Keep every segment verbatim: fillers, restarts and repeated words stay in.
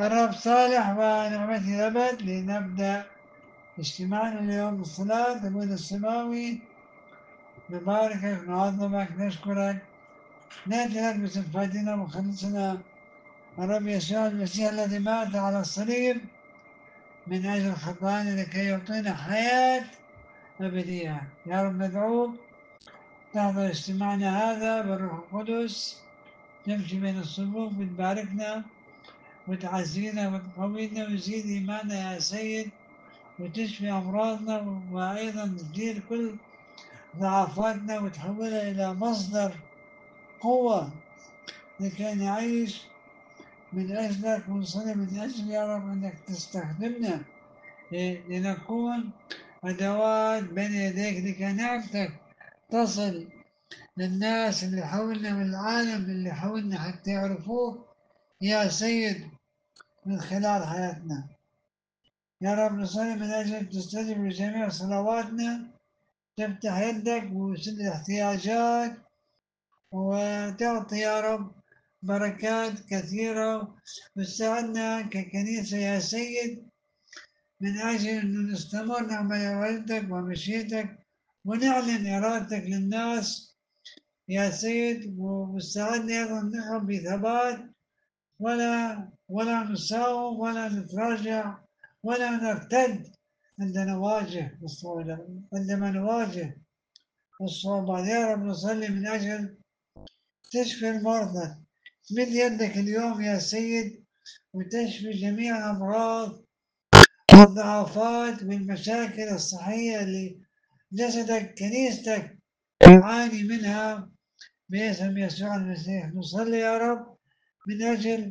الرب صالح ونعمته أبد. لنبدأ اجتماعنا اليوم بالصلاة. أبونا السماوي نباركك نعظمك نشكرك نأتي لك باسم فادنا ومخلصنا الرب يسوع المسيح الذي مات على الصليب من أجل خطايانا لكي يعطينا حياة أبدية. يا رب ندعوك تحضر اجتماعنا هذا بالروح القدس، تمشي بين الصفوف وتباركنا وتعزينا وتقوينا وتزيد إيماننا يا سيد، وتشفي أمراضنا وأيضا تزيل كل ضعفاتنا وتحولها إلى مصدر قوة لكي نعيش من أجلك ونصلي من أجل يا رب أنك تستخدمنا لنكون أدوات بين يديك لكي نعمتك تصل للناس اللي حولنا من العالم اللي حولنا حتى يعرفوك يا سيد من خلال حياتنا. يا رب نصلي من أجل تستجب لجميع صلواتنا، تفتح يدك وتسد الاحتياجات وتعطي يا رب بركات كثيرة وتساعدنا ككنيسة يا سيد من أجل أن نستمر نعمل إرادتك ومشيئتك ونعلن إرادتك للناس يا سيد، وتساعدنا أيضا نقف بثبات ولا ولا نساوم ولا نتراجع ولا نرتد عندما نواجه الصعوبة عندما نواجه الصعوبات. يا رب نصلي من أجل تشفي المرضى، مد يدك اليوم يا سيد وتشفي جميع الأمراض والضعفات والمشاكل الصحية اللي جسدك كنيستك يعاني منها باسم يسوع المسيح. نصلي يا رب من أجل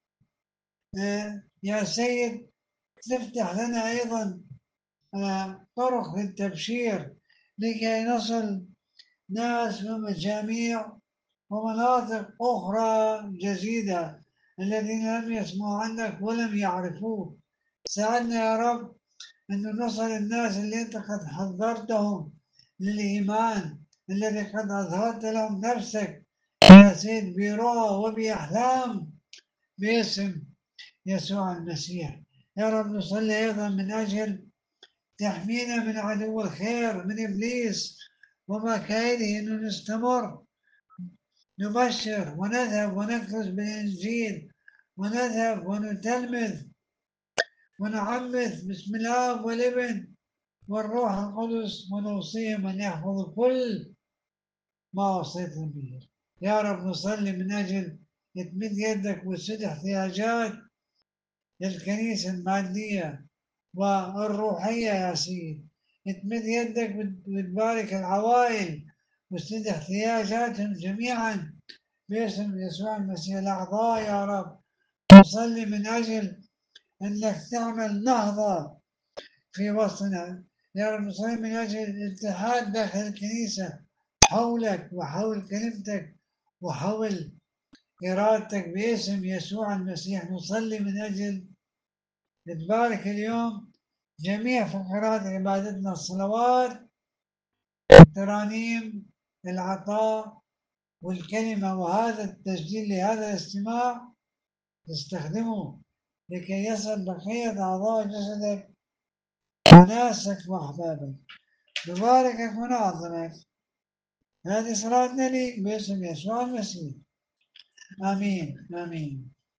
يا سيد تفتح لنا أيضا طرق التبشير لكي نصل ناس من مجاميع ومناطق أخرى جديدة الذين لم يسمعوا عنك ولم يعرفوك. ساعدنا يا رب أن نصل الناس اللي أنت قد حضرتهم للإيمان الذي قد أظهرت لهم نفسك يا سيد برؤى وبأحلام باسم يسوع المسيح. يا رب نصلي أيضا من أجل تحمينا من عدو الخير من إبليس ومكائده، أنه نستمر نبشر ونذهب ونكرز بالإنجيل ونذهب ونتلمذ ونعمث بسم الله والابن والروح القدس ونوصيهم أن يحفظوا كل ما وصيتهم به. يا رب نصلي من أجل تمد يدك وتسد احتياجات للكنيسة المادية والروحية يا سيد، تمد يدك وتبارك العوائل وتسد احتياجاتهم جميعا باسم يسوع المسيح. الأعضاء يا رب نصلي من أجل أنك تعمل نهضة في وسطنا. يا رب نصلي من أجل الاتحاد داخل الكنيسة حولك وحول كلمتك وحول إرادتك باسم يسوع المسيح. نصلي من أجل تبارك اليوم جميع فقرات عبادتنا، الصلوات الترانيم العطاء والكلمة وهذا التسجيل لهذا الاستماع تستخدمه لكي يصل بقية أعضاء جسدك وناسك وأحبابك. نباركك ونعظمك. هذه صلاتنا لك باسم يسوع المسيح. آمين آمين.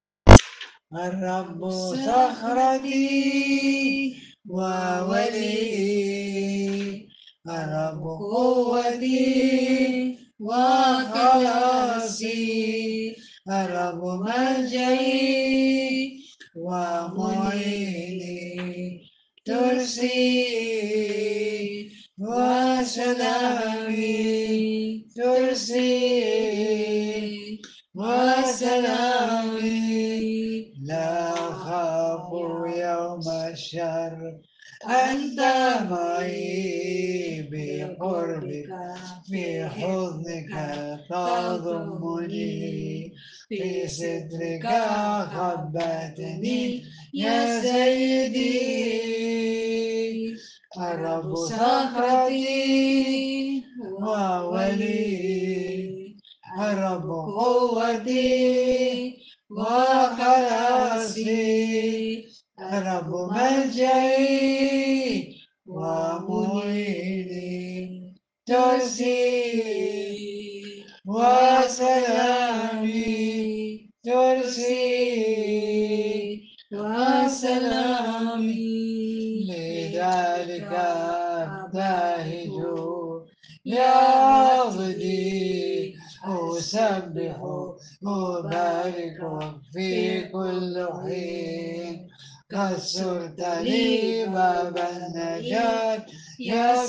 الرب صخرتي وولي، الرب قوتي وخلاصي، الرب ملجئي ومعيني، ترسي وسلامي، ترسي وسلامي، لا أخاف يوم الشر، أنت معي بقربك، في حضنك تضمني، في سترك خبأتني يا سيدي. الرب صخرتي وولي، الرب قوتي وخلاصي، صخرتي الرب ملجئي ومعيني ترسي وسلامي ترسي وسلامي لذلك أبتهج يا عبدي أسبح أبارك في كل حين قد صرت لي باب النجاة يا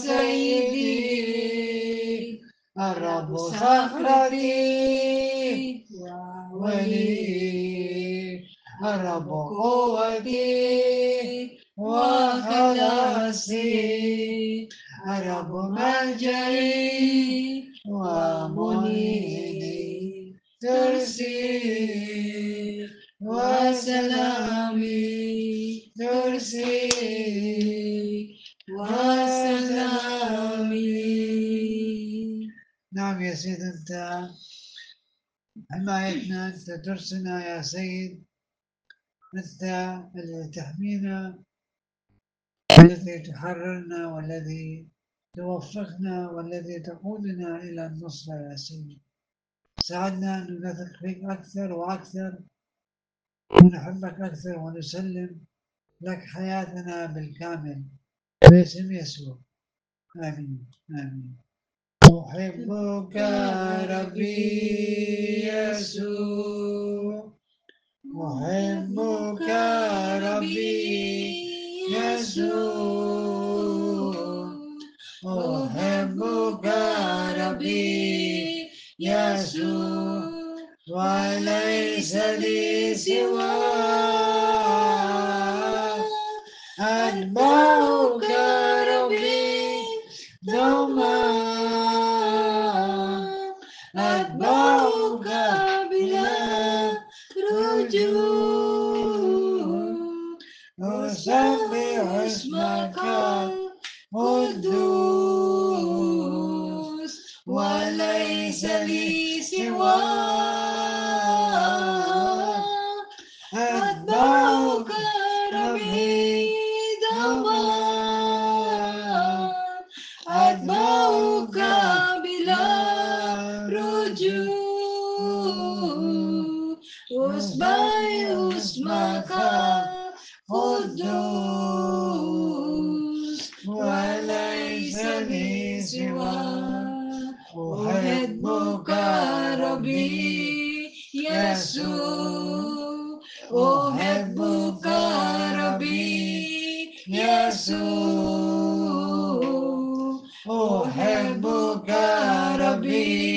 سيدي الرب صخرتي ولي الرب قوتي وخلاصي الرب ملجئي ومعيني ترسي وسلامي ترسي وسلامي. نعم يا سيد، أنت حمايتنا، أنت ترسنا يا سيد، أنت الذي تحمينا والذي تحررنا والذي توفقنا والذي تقودنا إلى النصرة يا سيد. ساعدنا أن نثق فيك أكثر وأكثر ونحبك أكثر ونسلم لك حياتنا بالكامل باسم يسوع. آمين آمين. أحبك ربي يسوع، أحبك ربي يسوع، أحبك ربي يسوع وليس لي سواك. أتبعك ربي دوما، أتبعك بلا رجوع، أسبح اسمك القدوس وليس لي سواك. أتبعك ربي دوما، أتبعك بلا رجوع، أسبح اسمك قدوس وليس لي سواك. أحبك ربي يسوع، أحبك ربي يسوع، أحبك ربي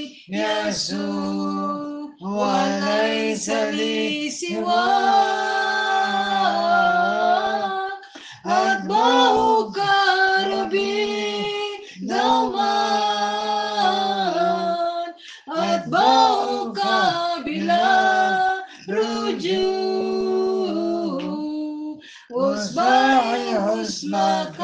يسوع وليس لي سواك. أتبعك ربي دوما، أتبعك بلا رجوع، أسبح اسمك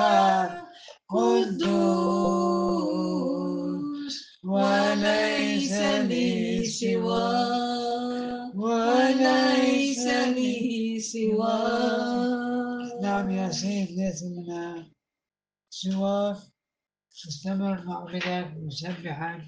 قدوس وليس لي سواك، وليس لي سواك. نعم يا سيد، ليس لنا سواك. نستمر نعبدك نسبحك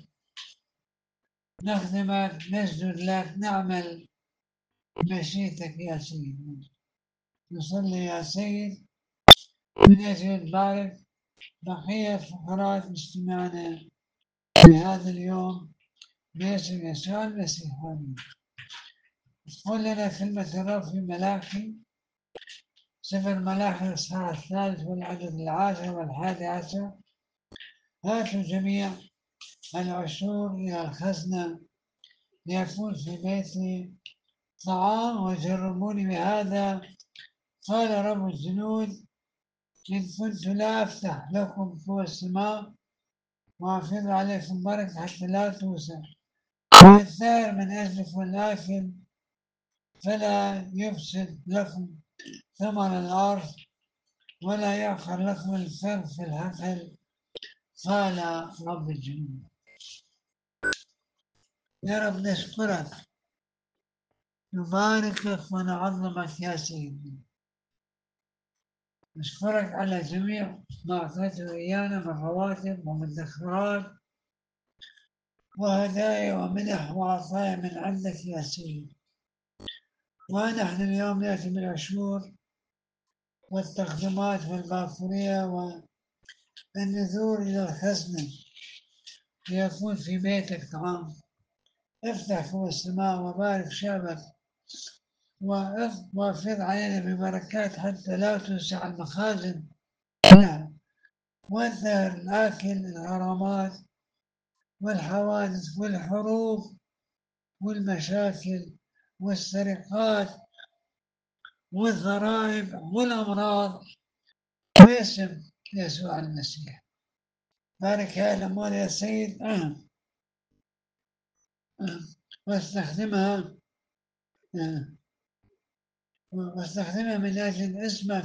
نخدمك نسجد لك نعمل مشيئتك يا سيد. نصلي يا سيد من أجل تبارك بقية فقرات اجتماعنا في هذا اليوم باسم يسوع المسيح. آمين. قل لنا كلمة الرب في ملاخي، سفر ملاخي الإصحاح الثالث والعدد العاشر والحادي عشر: هاتوا جميع العشور إلى الخزنة ليكون في بيتي طعام وجربوني بهذا، قال رب الجنود، إن كنت لا أفتح لكم قوى السماء وأفيض عليكم بركة حتى لا توسع، والثائر من أجلكم الآكل فلا يفسد لكم ثمر الأرض ولا يأخر لكم الفرق في الحقل، قال رب الجنود. يا رب نشكرك، نباركك ونعظمك يا سيدي، نشكرك على جميع ما أعطيته إيانا من رواتب ومدخرات وهدايا ومنح وعطايا من عندك يا سيدي. ونحن اليوم نأتي بالعشور والتقدمات والباكورية والنذور إلى الخزنة ليكون في بيتك طعام. افتح فوق السماء وبارك شعبك وافرض علينا ببركات حتى لا توسع المخازن. نعم. وانتهر الآكل الغرامات والحوادث والحروب والمشاكل والسرقات والضرائب والأمراض باسم يسوع المسيح. بارك يا الأموال يا سيد آه. آه. واستخدمها آه. واستخدمها من أجل اسمك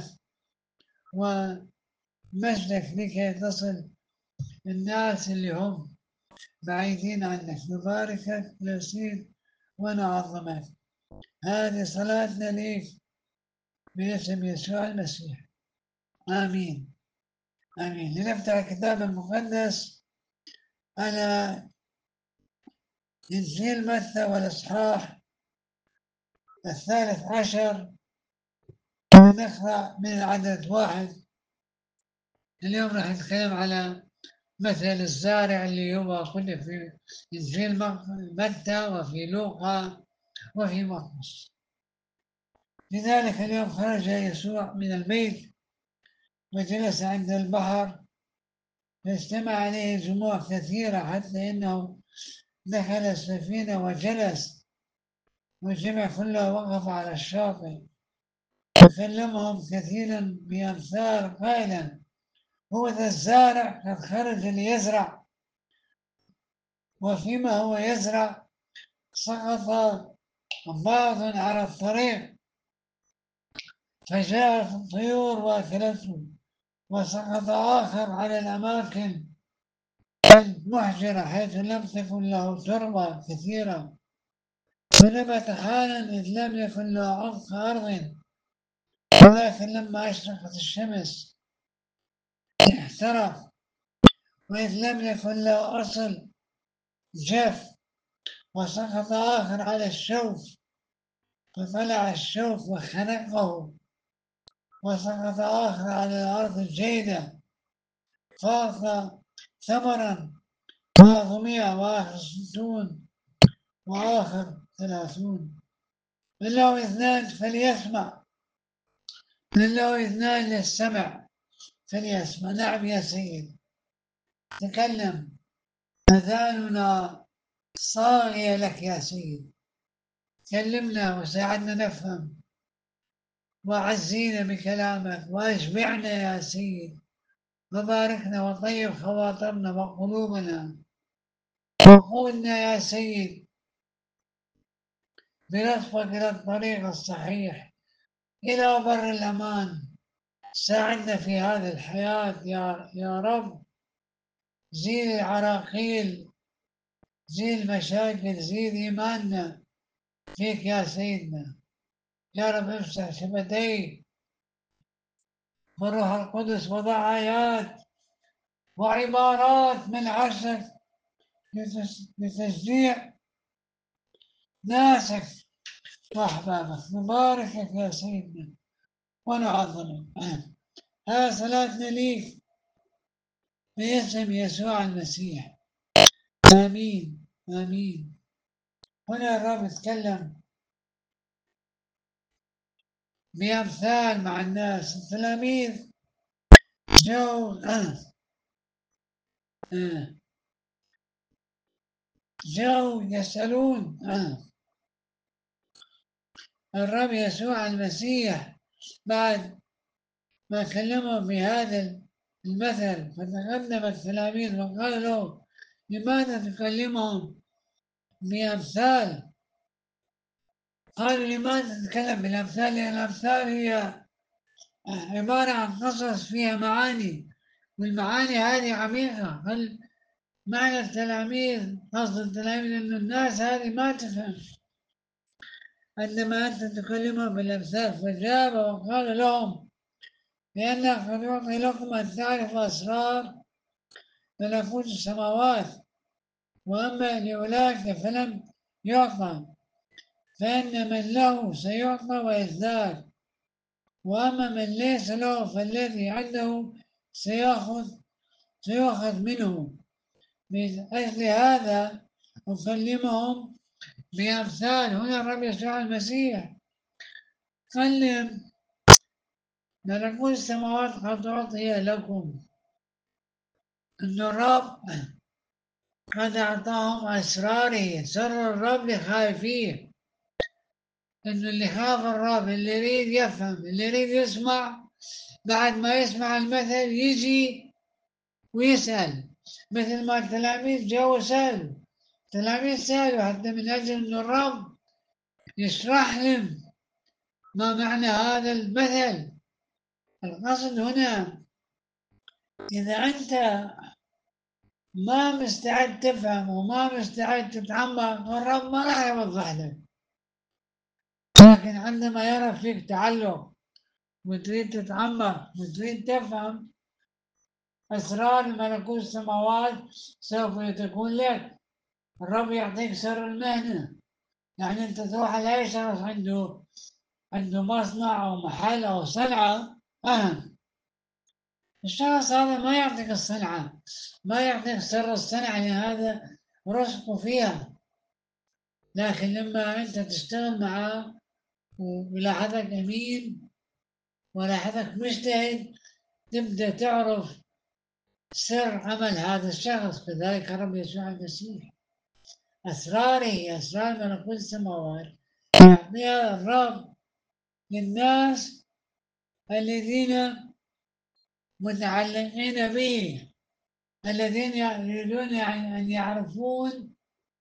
ومجدك لكي تصل الناس اللي هم بعيدين عنك. نباركك يا سيد ونعظمك. هذه صلاتنا ليك باسم يسوع المسيح. آمين آمين. لنفتح الكتاب المقدس على إنجيل متى والإصحاح الثالث عشر، ونقرأ من العدد واحد. اليوم راح نتكلم على مثل الزارع اللي هو كله في إنجيل متى وفي لوقا وفي مرقس. لذلك اليوم خرج يسوع من البيت وجلس عند البحر، فاجتمع عليه جموع كثيرة حتى إنه دخل السفينة وجلس، والجمع كله وقف على الشاطئ وكلمهم كثيرا بأمثال قائلا: هو ذا الزارع قد خرج ليزرع، وفيما هو يزرع سقط بعض على الطريق فجاءت الطيور وأكلته، وسقط آخر على الأماكن المحجرة حيث لم تكن له تربة كثيرة، فنبت حالا إذ لم يكن له عمق أرض، ولكن لما أشرقت الشمس احترق، وإذ لم يكن له أصل جف. وسقط آخر على الشوك فطلع الشوك وخنقه، وسقط آخر على الأرض الجيدة فأعطى ثمرا مئة وآخر ستون وآخر ثلاثون. من له اثنان فليسمع، من له اثنان للسمع فليسمع. نعم يا سيد، تكلم، أذاننا صاغية لك يا سيد. كلمنا وساعدنا نفهم، وعزينا بكلامك واشبعنا يا سيد، وباركنا وطيب خواطرنا وقلوبنا، وقودنا يا سيد بلطفك إلى الطريق الصحيح إلى بر الأمان. ساعدنا في هذه الحياة يا يا رب. زيد العراقيل، زيد المشاكل، زيد إيماننا فيك يا سيدنا. يا رب امسح شفتي بالروح القدس، وضع آيات وعبارات من عشق لتشجيع ناسك وأحبابك. نباركك يا سيدنا ونعظمك. هذا صلاتنا ليك باسم يسوع المسيح. آمين آمين. هنا الرب يتكلم بأمثال مع الناس. التلاميذ جو آه. آه. جو يسألون آه. الرب يسوع المسيح بعد ما كلمهم بهذا المثل، فتقدم التلاميذ وقال له: لماذا تكلمهم بأمثال؟ قالوا: لماذا تتكلم بالأمثال؟ لأن الأمثال هي عبارة عن قصص فيها معاني، والمعاني هذه عميقة. هل معنى التلاميذ، قصد التلاميذ أن الناس هذه ما تفهم عندما أنت تكلمهم بالأمثال، فجاب وقال لهم بأن قد يعطي لكم أن تعرفوا أسرار ملكوت السماوات، وأما لأولئك فلم يعطى، فإن من له سيعطى ويزداد، وأما من ليس له فالذي عنده سيأخذ سيؤخذ منه. من أجل هذا أكلمهم بأمثال. هنا الرب يسوع المسيح كلم ملكوت السماوات قد أعطي لكم، أن الرب قد أعطاهم أسراره، سر الرب لخائفيه. إنه اللي خاف الرب، اللي يريد يفهم، اللي يريد يسمع، بعد ما يسمع المثل يجي ويسأل، مثل ما التلاميذ جاءوا وسألوا. التلاميذ سألوا حتى من أجل أن الرب يشرح لهم ما معنى هذا المثل. القصد هنا إذا أنت ما مستعد تفهم وما مستعد تتعمق، الرب ما راح يوضح لك. لكن عندما يرى فيك تعلق وتريد تتعمق وتريد تفهم أسرار ملكوت السماوات، سوف تكون لك. الرب يعطيك سر المهنة. يعني أنت تروح على أي شخص عنده عنده مصنع أو محل أو صنعة، أهم الشخص هذا ما يعطيك الصنعة، ما يعطيك سر الصنعة، لأن هذا رزقه فيها. لكن لما أنت تشتغل معاه ولاحظك أمين ولاحظك مجتهد، تبدأ تعرف سر عمل هذا الشخص. كذلك الرب يسوع المسيح أسراره، أسرار ملكوت السماوات يعطيها الرب للناس الذين متعلقين به، الذين يريدون أن يعرفون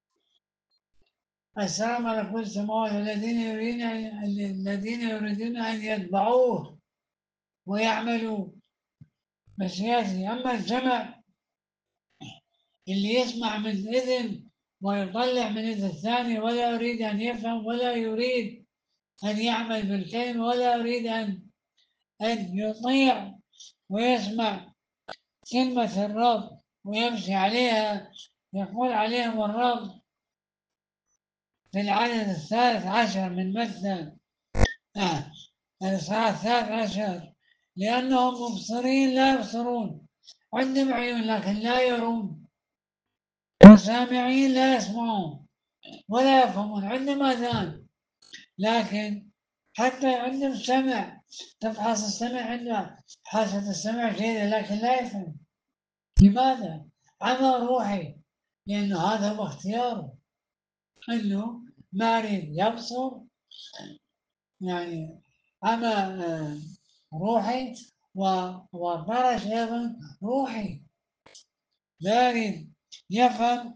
أسرار ملكوت السماوات، الذين يريدون الذين يريدون أن يتبعوه ويعملوا مشيئته. أما الجمع اللي يسمع من إذن ويطلع من إذن الثاني، ولا يريد أن يفهم ولا يريد أن يعمل بالكلمة ولا يريد أن أن يطيع ويسمع كلمة الرب ويمشي عليها، يقول عليهم الرب في العدد الثالث عشر من متى آه الإصحاح الثالث عشر: لأنهم مبصرين لا يبصرون، عندهم عيون لكن لا يرون، وسامعين لا يسمعون ولا يفهمون، عندهم آذان لكن حتى عندهم سمع، تفحص السمع عندنا حاسة السمع جيدة لكن لا يفهم. لماذا؟ عمى روحي، لأنه هذا هو اختياره، أنه ما يريد يبصر، يعني عمى روحي وطرش أيضا روحي، لا يريد يفهم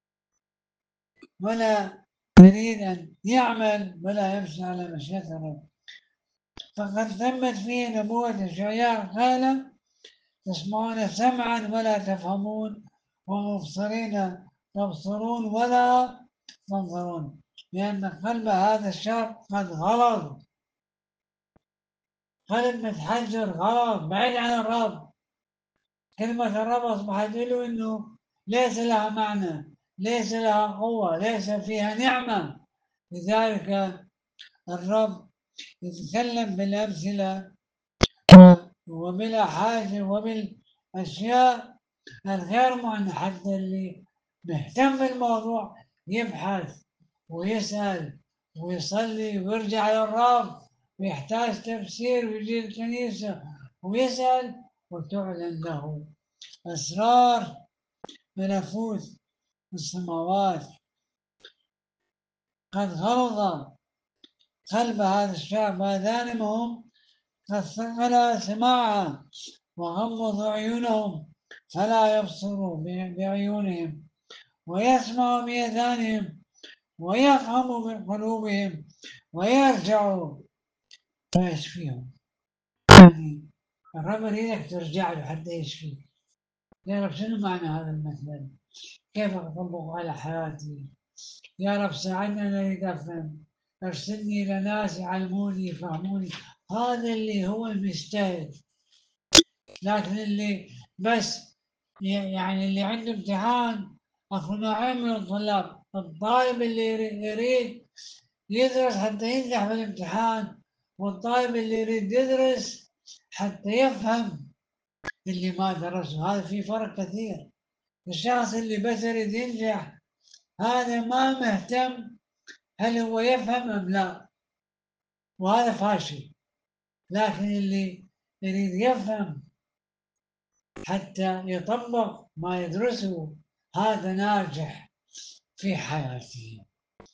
ولا يريد أن يعمل ولا يمشي على مشيئة الرب. فقد تمت فيه نبوة إشعياء قال: تسمعون سمعا ولا تفهمون، ومبصرين تبصرون ولا تنظرون، لأن قلب هذا الشعب قد غلظ، قلب متحجر غلظ بعيد عن الرب. كلمة الرب أصبحت له أنه ليس لها معنى، ليس لها قوة، ليس فيها نعمة. لذلك الرب يتكلم بالأمثلة وبالأحاديث وبالأشياء الغير معنى، حتى اللي مهتم بالموضوع يبحث ويسأل ويصلي ويرجع للرب، ويحتاج تفسير ويجي الكنيسة ويسأل وتعلن له أسرار ملكوت السماوات. قد غلظ قلب هذا الشعب آذانهم، قد ثقل سماعها، وغمضوا عيونهم فلا يبصروا بعيونهم، ويسمعوا بآذانهم، ويفهموا بقلوبهم، ويرجعوا فيشفيهم. يعني الرب يريدك ترجع له حتى يشفيك. يا رب شنو معنى هذا المثل؟ كيف أطبقه على حياتي؟ يا رب ساعدنا أن نريد أفهم ارسلني إلى ناس يعلموني يفهموني. هذا اللي هو المجتهد. لكن اللي بس يعني اللي عنده امتحان، اكو نوعين من الطلاب: الطالب اللي يريد يدرس حتى ينجح في الامتحان، والطالب اللي يريد يدرس حتى يفهم اللي ما درسه. هذا في فرق كثير. الشخص اللي بس يريد ينجح هذا ما مهتم هل هو يفهم أم لا، وهذا فاشل. لكن اللي يريد يفهم حتى يطبق ما يدرسه هذا ناجح في حياته.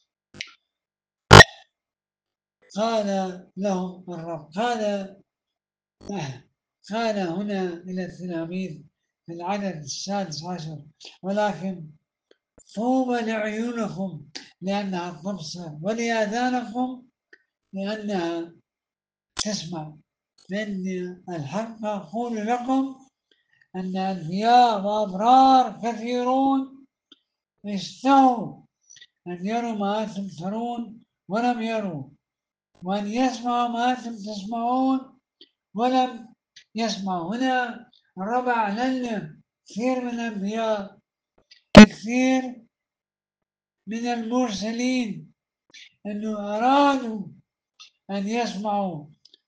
قال لهم الرب، قال قال هنا إلى التلاميذ في العدد السادس عشر: ولكن طوبى لعيونكم لأنها تبصر، ولآذانكم لأنها تسمع. فإن الحق أقول لكم أن أنبياء وأبرار كثيرون اشتهوا أن يروا ما أنتم ترون ولم يروا، وأن يسمعوا ما أنتم تسمعون ولم يسمعوا. هنا الرب أعلن كثير من الأنبياء، كثير من المرسلين أنه أرادوا أن يسمعوا.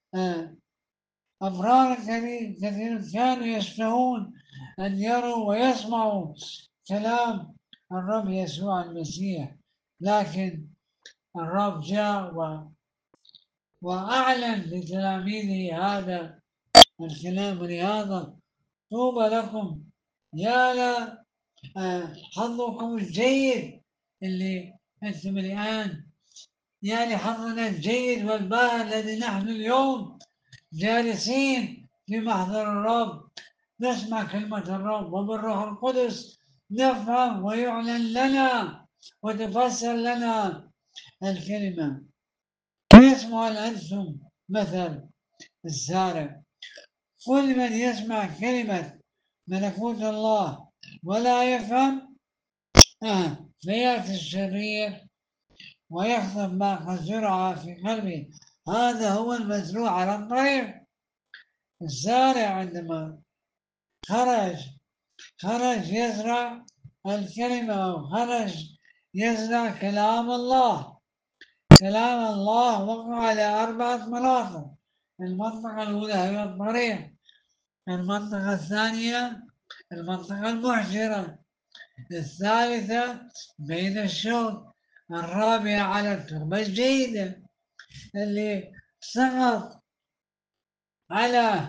أبرار كثير كانوا يشتهون أن يروا ويسمعوا كلام الرب يسوع المسيح، لكن الرب جاء و... وأعلن لتلاميذه هذا الكلام. ولهذا طوبى لكم، يا لا حظكم الجيد اللي أنتم الآن، يا لحظنا الجيد والباهر الذي نحن اليوم جالسين في محضر الرب نسمع كلمة الرب، وبالروح القدس نفهم ويعلن لنا وتفسر لنا الكلمة. يسمع أنتم مثل الزارع. كل من يسمع كلمة ملكوت الله ولا يفهم آه فيأتي الشرير ويخطف ما قد زرع في قلبه. هذا هو المزروع على الطريق. الزارع عندما خرج خرج يزرع الكلمة، وخرج يزرع كلام الله. كلام الله وقع على أربعة مناطق. المنطقة الأولى هي الطريق، المنطقة الثانية المنطقة المحجرة، الثالثة بين الشوك، الرابعة على التربة الجيدة. اللي سقط على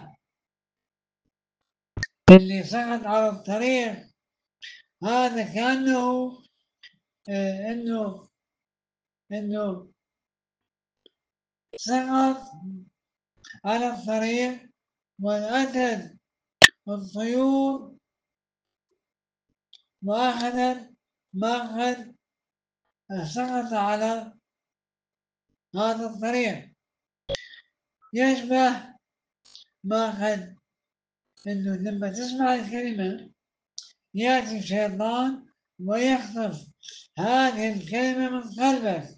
اللي سقط على الطريق هذا كأنه آه إنه إنه سقط على الطريق، وأتت الطيور وأخذت ما قد سقط على هذا الطريق. يشبه ما قد إنه لما تسمع الكلمة يأتي الشيطان ويخطف هذه الكلمة من قلبك.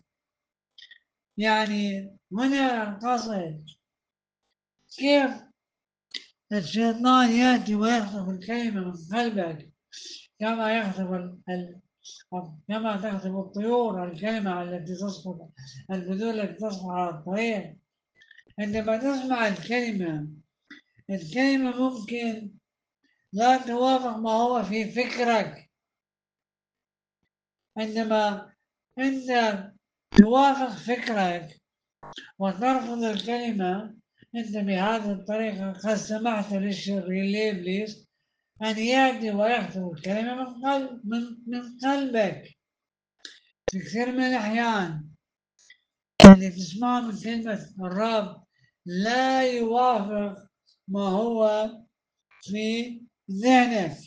يعني هنا القصد كيف الشيطان يأتي ويخطف الكلمة من قلبك، كما يخطف ال... كما تخطف الطيور الكلمة التي تسقط، البذور التي تسقط على الطريق. عندما تسمع الكلمة، الكلمة ممكن لا توافق ما هو في فكرك. عندما أنت توافق فكرك وترفض الكلمة، أنت بهذه الطريقة قد سمحت للشرير لإبليس أن يأتي ويخطف الكلمة من, قلب من, من قلبك. في كثير من الأحيان اللي تسمعه من كلمة الرب لا يوافق ما هو في ذهنك.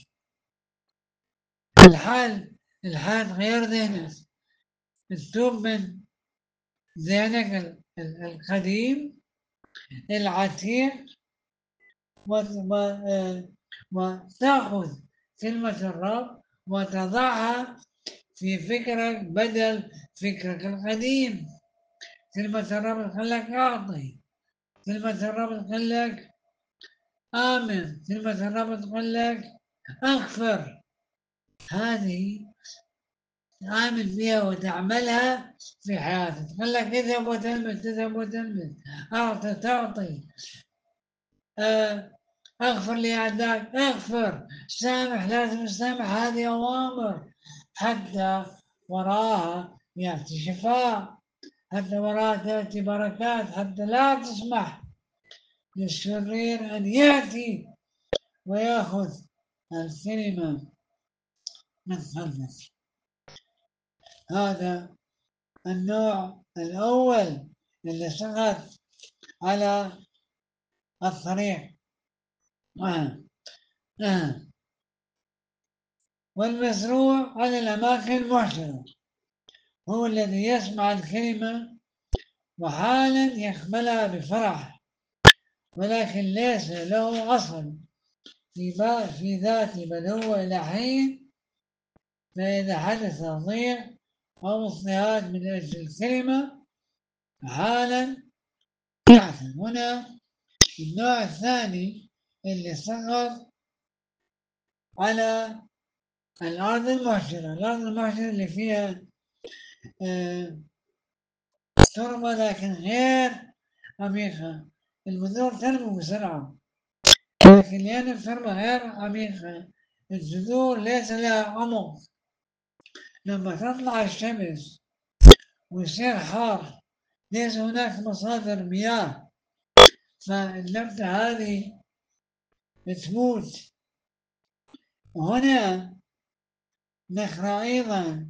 الحال الحال غير ذهنك. تتوب من ذهنك القديم العتيق وتأخذ كلمة الرب وتضعها في فكرك بدل فكرك القديم. كلمة الرب تقول لك أعطي، كلمة الرب تقول لك آمن، كلمة الرب تقول لك أغفر. هذه تعامل بها وتعملها في حياتك. تقول لك اذهب وتلمس، تذهب وتلمس، أعطي تعطي، آه، اغفر لأعدائك اغفر، سامح لازم تسامح. هذه أوامر حتى وراها يأتي شفاء، حتى وراها تأتي بركات، حتى لا تسمح للشرير أن يأتي ويأخذ الكلمة من قلبك. هذا النوع الأول اللي سقط على الطريق. آه. آه. والمزروع على الأماكن المحسنة هو الذي يسمع الكلمة وحالا يقبلها بفرح، ولكن ليس له أصل في في ذاته، بل هو إلى حين، فإذا حدث ضيق أو اضطهاد من أجل الكلمة حالا يحزن. هنا النوع الثاني اللي سقط على الأرض المحجرة. الأرض المحجرة اللي فيها آه تربة لكن غير عميقة. البذور تنمو بسرعة، لكن لأن التربة غير عميقة الجذور ليس لها عمق. لما تطلع الشمس ويصير حار ليس هناك مصادر مياه، فالنبتة هذه تموت. وهنا نقرأ أيضا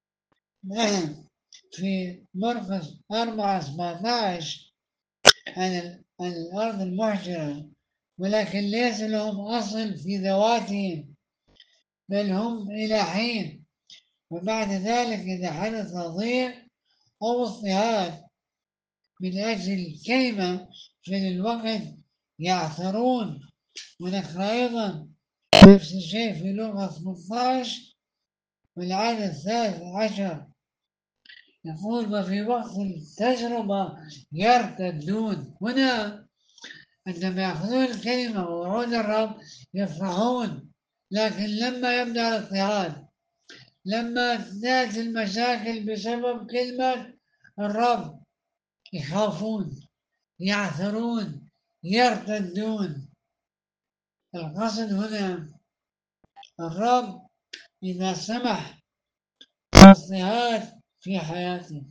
في مرقس أربعة سبعة عشر عن الأرض المحجرة، ولكن ليس لهم أصل في ذواتهم، بل هم إلى حين، وبعد ذلك إذا حدث ضيق أو اضطهاد من أجل الكلمة في الوقت يعثرون. ونقرأ أيضا نفس الشيء في لغة ثمانية عشر والعدد الثالث عشر، يقول وفي وقت التجربة يرتدون. هنا عندما يأخذون الكلمة ووعود الرب يفرحون، لكن لما يبدأ الاضطهاد، لما تأتي المشاكل بسبب كلمة الرب يخافون، يعثرون، يرتدون. القصد هنا الرب إذا سمح باضطهاد في حياتك،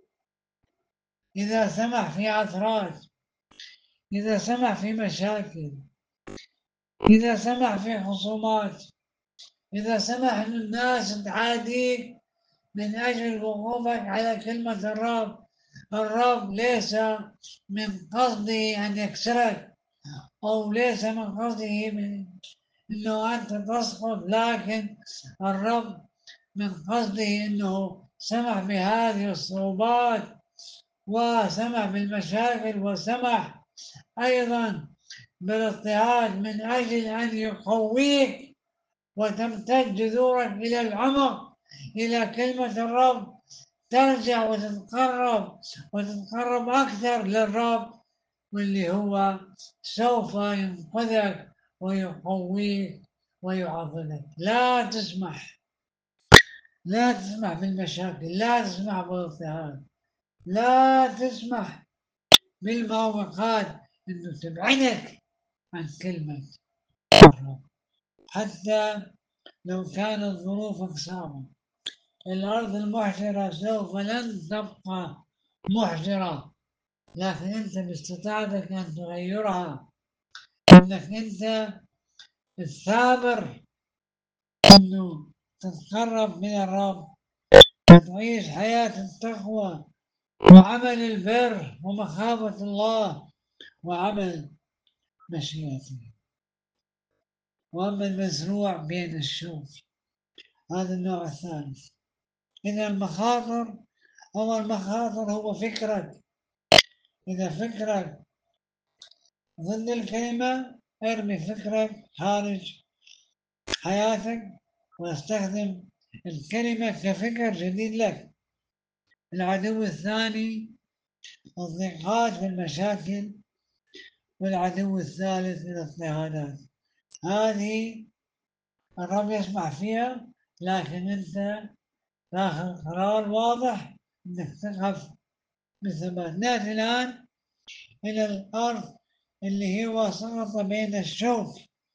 إذا سمح في عثرات، إذا سمح في مشاكل، إذا سمح في خصومات، إذا سمح أن الناس تعاديك من أجل وقوفك على كلمة الرب، الرب ليس من قصده أن يكسرك، أو ليس من قصده من أنه أنت تسقط، لكن الرب من قصده أنه سمح بهذه الصعوبات وسمح بالمشاكل وسمح أيضا بالاضطهاد من أجل أن يقويك وتمتد جذورك إلى العمق، إلى كلمة الرب، ترجع وتتقرب وتتقرب أكثر للرب، واللي هو سوف ينقذك ويقويك ويعضدك. لا تسمح، لا تسمح بالمشاكل، لا تسمح بالاضطهاد، لا تسمح بالموبقات أنه تبعدك عن كلمة الرب. حتى لو كانت ظروفك صعبة، الأرض المحجرة سوف لن تبقى محجرة، لكن أنت باستطاعتك أن تغيرها، أنك أنت الثابر أنه تتقرب من الرب وتعيش حياة التقوى وعمل البر ومخافة الله وعمل مشيئته. وأما المزروع بين الشوك هذا النوع الثالث. إذا المخاطر، أول مخاطر هو فكرك. إذا فكرك ضد الكلمة ارمي فكرك خارج حياتك واستخدم الكلمة كفكر جديد لك. العدو الثاني الضيقات والمشاكل والعدو الثالث الاضطهادات. هذه الرب يسمح فيها، لكن أنت تاخذ قرار واضح أنك تقف بثبات. نأتي الآن إلى الأرض اللي هو سقط بين الشوك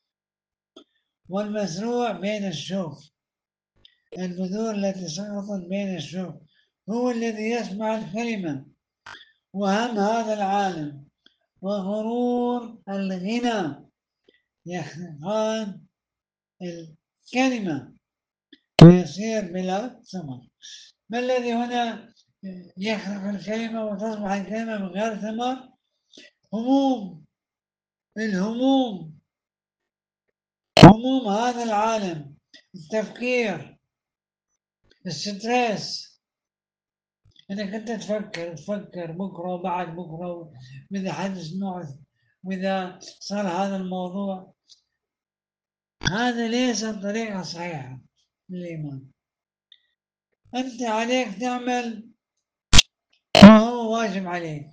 والمزروع بين الشوك. البذور التي سقطت بين الشوك هو الذي يسمع الكلمة وهم هذا العالم وغرور الغنى يخنقان الكلمة ويصير بلا ثمر. ما الذي هنا يخنق الكلمة وتصبح الكلمة بغير ثمر؟ هموم، الهموم، هموم هذا العالم، التفكير، الستريس، انك انت تفكر تفكر بكره وبعد بكره، واذا حدث نوع، واذا صار هذا الموضوع، هذا ليس الطريقة الصحيحة للإيمان. أنت عليك تعمل ما هو واجب عليك.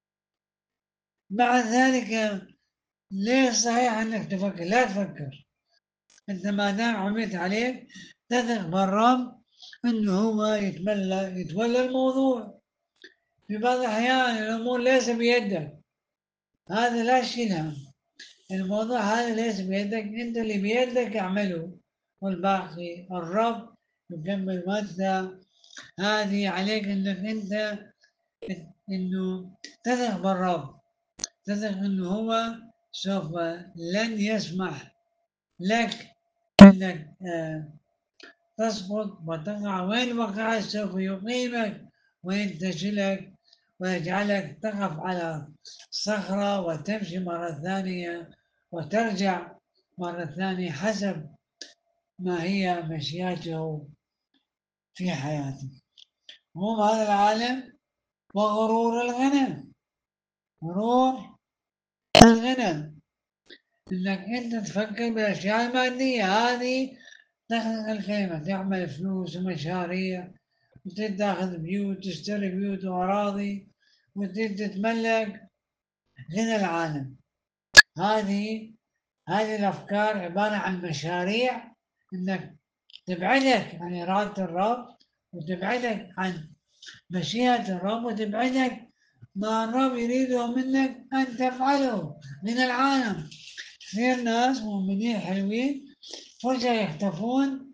مع ذلك ليس صحيح أنك تفكر، لا تفكر. أنت ما دام عملت عليك تثق بالرب أنه هو يتولى يتولى الموضوع. في بعض الأحيان الأمور ليس بيدك، هذا لا تشيلها. الموضوع هذا ليس بيدك، أنت اللي بيدك اعمله، والباقي الرب يكمل. وأنت هذه عليك أنك أنت أنه تثق بالرب، تثق أنه هو سوف لن يسمح لك أنك آه تسقط وتقع. وإن وقعت سوف يقيمك وينتشلك ويجعلك تقف على صخرة وتمشي مرة ثانية وترجع مرة ثانية حسب ما هي مشياته في حياتك. هم هذا العالم وغرور الغنم، غرور الغنم، انك انت تفكر بالاشياء الماديه هذه تخلق الكلمه، تعمل فلوس ومشاريع وتتاخذ بيوت، تشتري بيوت واراضي وتتملك غنى العالم. هذه هذه الافكار عباره عن مشاريع انك تبعدك عن اراده الرب وتبعدك عن مشيئه الرب وتبعدك ما الرب يريده منك أن تفعله من العالم. كثير ناس مؤمنين حلوين فجأة يختفون،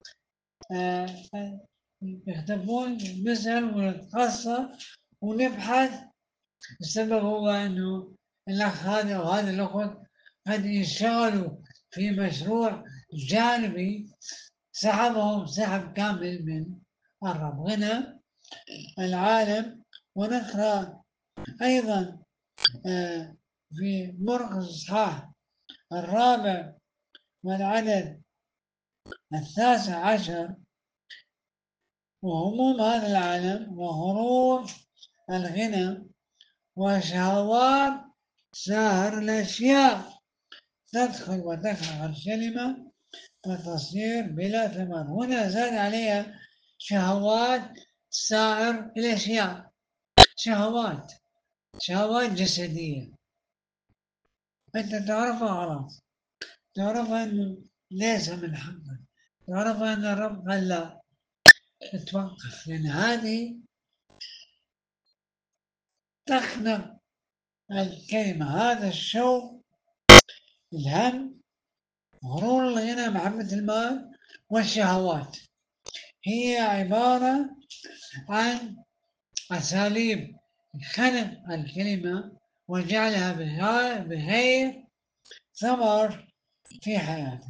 آه آه يختفون، نسأل ونتقصى ونبحث. السبب هو أنه الأخ هذا وهذا الأخوة قد انشغلوا في مشروع جانبي سحبهم سحب كامل من الرب، غنى العالم. ونقرأ أيضا آه في مرقس الإصحاح الرابع والعدد التاسع عشر: وهموم هذا العالم وغرور الغنى وشهوات سائر الأشياء تدخل وتخلق الكلمة وتصير بلا ثمر. هنا زاد عليها شهوات سائر الأشياء، شهوات شهوات جسدية أنت تعرفها غلط، تعرفها أنه ليس من حقك، تعرفها أن الرب قال لا توقف، لأن هذه تخنق الكلمة. هذا الشوق، الهم، غرور الغنى، محبة المال والشهوات هي عبارة عن أساليب خنق الكلمة وجعلها بغير ثمر في حياتك.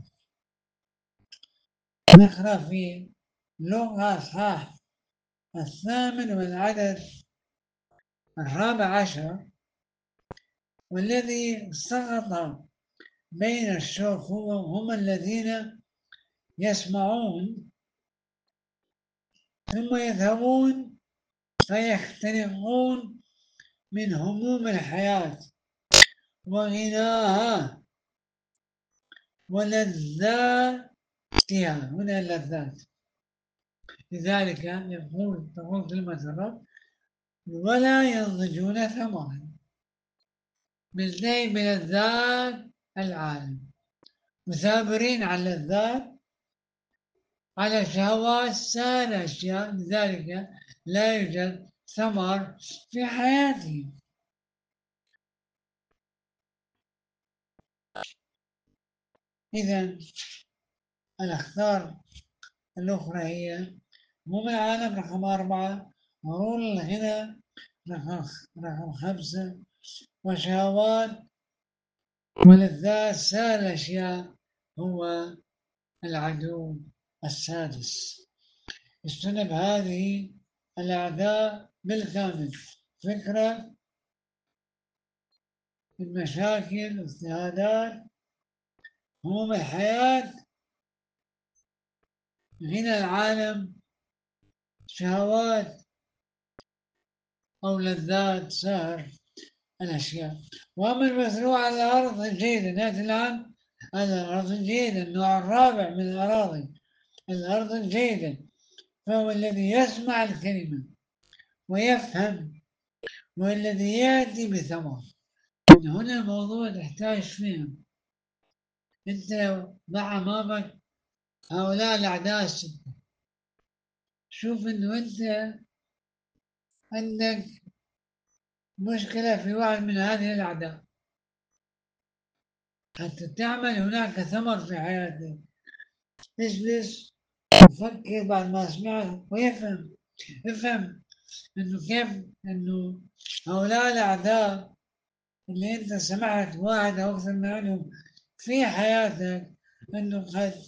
نقرأ في لوقا إصحاح الثامن والعدد الرابع عشر: والذي سقط بين الشوك هو هم الذين يسمعون ثم يذهبون فيختنقون من هموم الحياة وغناها ولذاتها. هنا اللذات. لذلك يقول تقول كلمة الرب: ولا ينضجون ثمرا من ذي بلذات العالم، مثابرين على اللذات، على شهوات سائر أشياء، لذلك لا يوجد ثمر في حياتهم. إذا الأخطار الأخرى هي هموم العالم رقم أربعة، غرور الغنى رقم رقم خمسة، وشهوات ولذات سائر الأشياء هو العدو السادس. اجتنب هذه الأعداء بالكامل. فكرة المشاكل، اضطهادات، هموم الحياة، غنى العالم، شهوات أو لذات سائر الأشياء. وأما المزروع على الأرض الجيدة، نأتي الآن على الأرض الجيدة، النوع الرابع من الأراضي، الأرض الجيدة، فهو الذي يسمع الكلمة ويفهم والذي يأتي بثمر. هنا الموضوع تحتاج فهم. أنت لو ضع أمامك هؤلاء الأعداء الستة، شوف إنه أنت عندك مشكلة في واحد من هذه الأعداء حتى تعمل هناك ثمر في حياتك. اجلس وفكر بعد ما سمعت ويفهم، افهم إنه كيف إنه هؤلاء الأعداء اللي أنت سمعت واحد أو أكثر منهم في حياتك إنه قد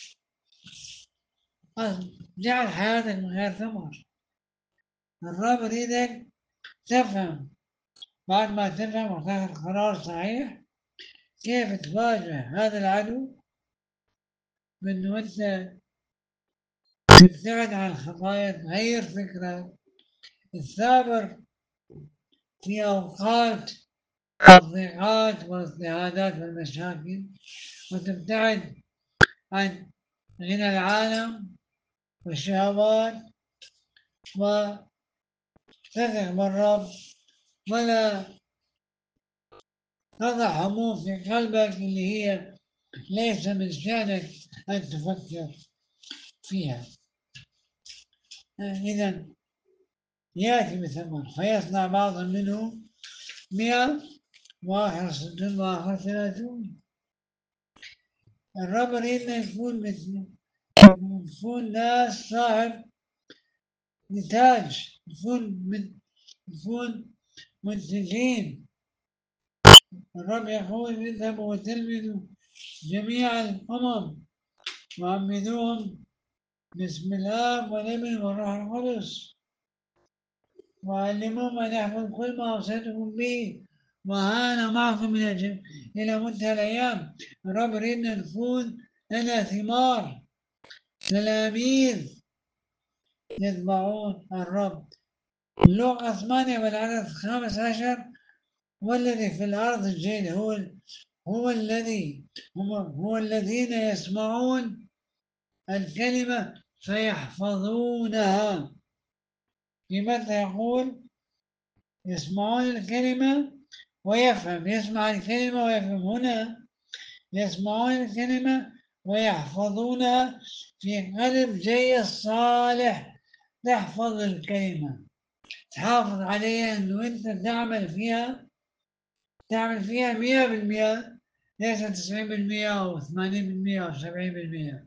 جعل حياتك من غير ثمر. الرب يريدك تفهم، بعد ما تفهم وتاخذ قرار صحيح كيف تواجه هذا العدو، بأنه أنت تبتعد عن الخطايا، تغير فكرك، تثابر في أوقات الضيقات والاضطهادات والمشاكل، وتبتعد عن غنى العالم والشهوات، وتثق بالرب، ولا تضع هموم في قلبك اللي هي ليس من شأنك أن تفكر فيها. إذا يأتي بثمر فيصنع بعض منه مئة وآخر ستون وآخر ثلاثون. الرب يريدنا يكون مثل يكون ناس صاحب نتاج، يكون من يكون منتجين. الرب يقول اذهبوا وتلمذوا جميع الأمم وعمدوهم باسم الآب والابن والروح القدس وعلموهم أن يحفظوا كل ما أوصيتكم به، وأنا معكم من أجل إلى منتهى الأيام. الرب يريدنا نكون لنا ثمار، تلاميذ يتبعون الرب. لوقا ثمانية والعدد خمس عشر، والذي في الأرض الجيدة هو هو الذي هو, هو الذين يسمعون الكلمة فيحفظونها. في متى يقول يسمعون الكلمة ويفهم، يسمع الكلمة ويفهم. هنا يسمعون الكلمة ويحفظونها في قلب جي الصالح. تحفظ الكلمة، تحافظ عليها، أنه أنت تعمل فيها تعمل فيها مئة بالمئة، ليس تسعين بالمئة أو ثمانين بالمئة أو سبعين بالمئة.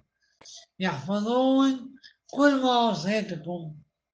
يحفظون كل ما أوصيتكم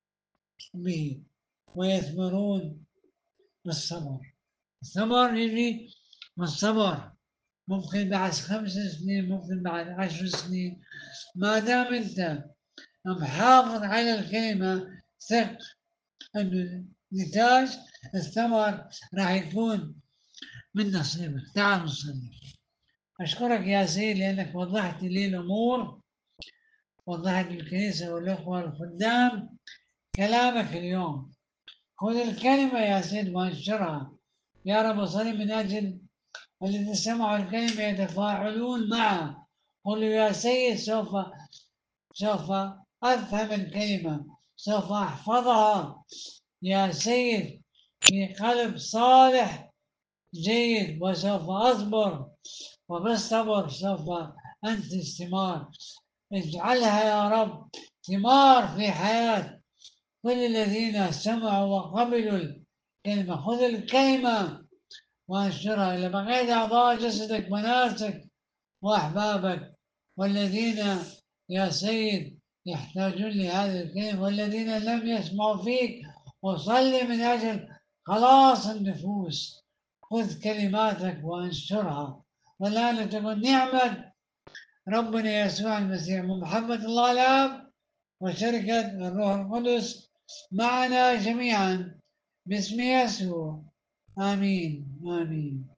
به ويثمرون بالصبر. الثمر يجي والصبر ممكن بعد خمس سنين، ممكن بعد عشر سنين، ما دام أنت محافظ على الكلمة ثق أن نتاج الثمر راح يكون من نصيبك. تعال نصلي. أشكرك يا سيدي لأنك وضحت لي الأمور، وضحت للكنيسة والأخوة الخدام كلامك اليوم. خذ الكلمة يا سيد وانشرها يا رب. أصلي من أجل الذين سمعوا الكلمة يتفاعلون معها. قل يا سيد سوف سوف أفهم الكلمة، سوف أحفظها يا سيد في قلب صالح جيد، وسوف أصبر، وبالصبر سوف أنتج ثمار. اجعلها يا رب ثمار في حياة كل الذين سمعوا وقبلوا الكلمة. خذ الكلمة وانشرها إلى بقية أعضاء جسدك، مناسك وأحبابك، والذين يا سيد يحتاجون لهذه الكلمة، والذين لم يسمعوا فيك، وصلي من أجل خلاص النفوس. خذ كلماتك وانشرها، والآن تكون نعمة ربنا يسوع المسيح ومحبة الله الآب وشركة الروح القدس معنا جميعا باسم يسوع. آمين آمين.